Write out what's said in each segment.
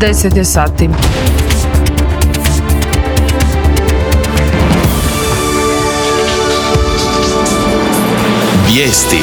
10 je sati. Vijesti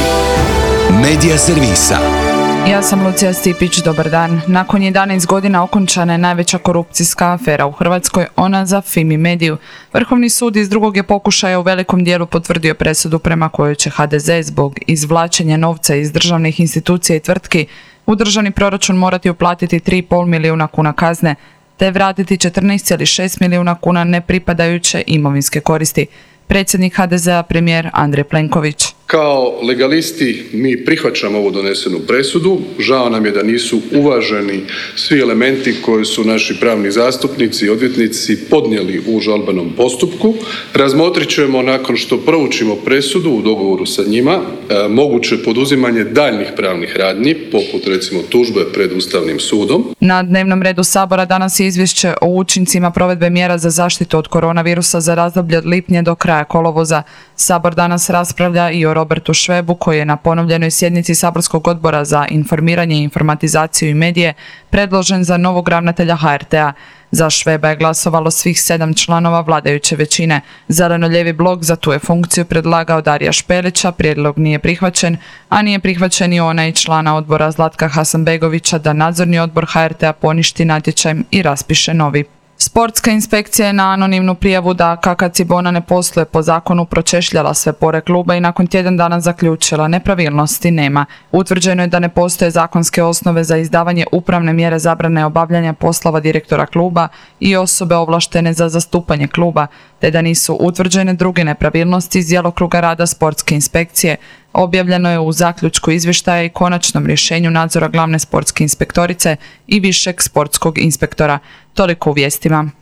Medija servisa. Ja sam Lucija Stipić, dobar dan. Nakon 11 godina okončana je najveća korupcijska afera u Hrvatskoj, ona za Fimi Mediju. Vrhovni sud iz drugog je pokušaja u velikom dijelu potvrdio presudu prema kojoj će HDZ zbog izvlačenja novca iz državnih institucija i tvrtki u državni proračun morati uplatiti 3,5 milijuna kuna kazne, te vratiti 14,6 milijuna kuna nepripadajuće imovinske koristi. Predsjednik HDZ-a, premijer Andrej Plenković. Kao legalisti mi prihvaćamo ovu donesenu presudu. Žao nam je da nisu uvaženi svi elementi koje su naši pravni zastupnici i odvjetnici podnijeli u žalbenom postupku. Razmotrit ćemo nakon što proučimo presudu u dogovoru sa njima moguće poduzimanje daljnjih pravnih radnji, poput recimo tužbe pred Ustavnim sudom. Na dnevnom redu Sabora danas je izvješće o učincima provedbe mjera za zaštitu od koronavirusa za razdoblje od lipnja do kraja kolovoza. Sabor danas raspravlja i o Robertu Švebu, koji je na ponovljenoj sjednici Saborskog odbora za informiranje, informatizaciju i medije predložen za novog ravnatelja HRT-a. Za Šveba je glasovalo svih 7 članova vladajuće većine. Zeleno-lijevi blok za tu je funkciju predlagao Darija Špelića, prijedlog nije prihvaćen, a nije prihvaćen i onaj člana odbora Zlatka Hasanbegovića da nadzorni odbor HRT-a poništi natječaj i raspiše novi. Sportska inspekcija je na anonimnu prijavu da KK Cibona ne posluje po zakonu pročešljala sve pore kluba i nakon tjedan dana zaključila nepravilnosti nema. Utvrđeno je da ne postoje zakonske osnove za izdavanje upravne mjere zabrane obavljanja poslova direktora kluba i osobe ovlaštene za zastupanje kluba, te da nisu utvrđene druge nepravilnosti iz djelokruga rada sportske inspekcije. Objavljeno je u zaključku izvještaja i konačnom rješenju nadzora glavne sportske inspektorice i višeg sportskog inspektora. Toliko u vijestima.